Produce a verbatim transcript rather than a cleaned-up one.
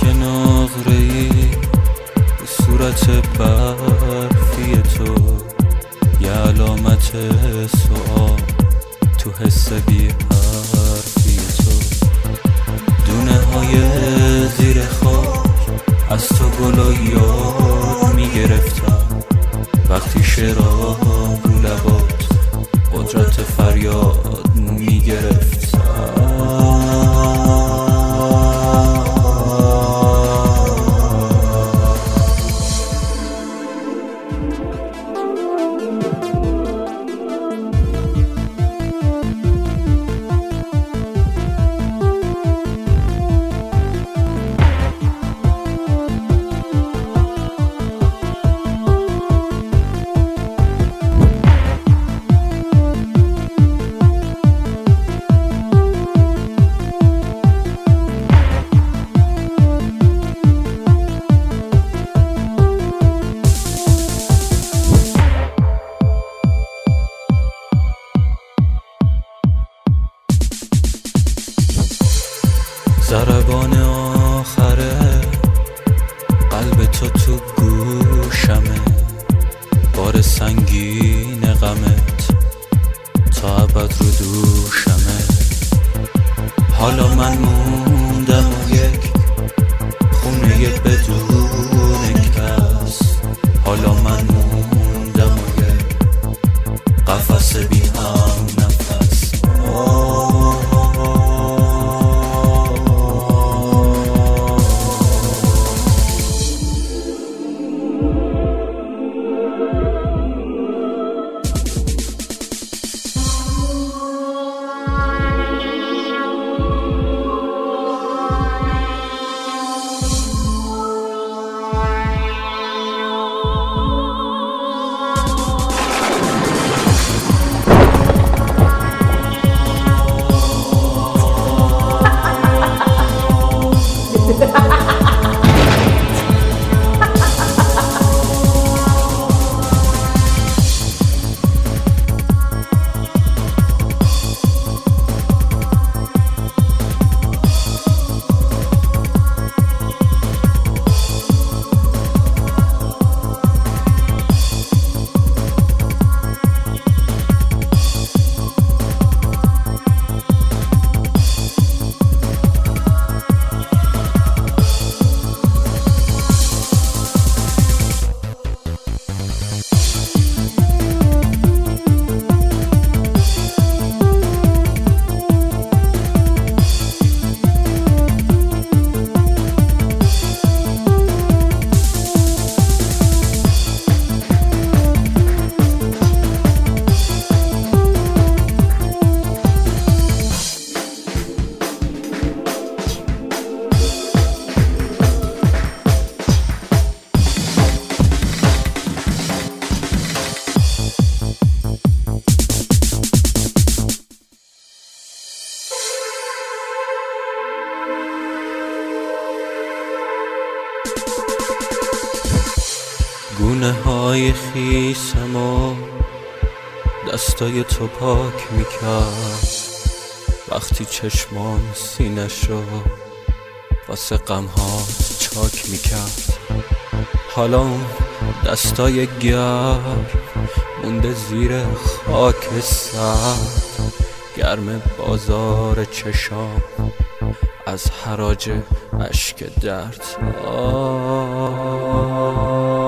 که نقره‌ای به صورت برفی تو، یه علامت سوال تو حس بی حرفی تو. دونه های زیر خاک از تو گل و یاد میگرفتم، وقتی شعرام رو لبات قدرت فریاد میگرفتم. ضربان آخره قلب تو تو گوشمه، بار سنگین غمت تا ابد رو دوشمه. حالا من موندم و یک خونه بدون کس، حالا من موندم و یک قفس بی هم نفس. گونه های خیسم و دستای تو پاک میکرد، وقتی چشمان سینش رو واسه غم‌هات چاک میکرد. حالا اون دستای گرم مونده زیر خاک سرد، گرم بازار چشام از حراج اشک درد. آه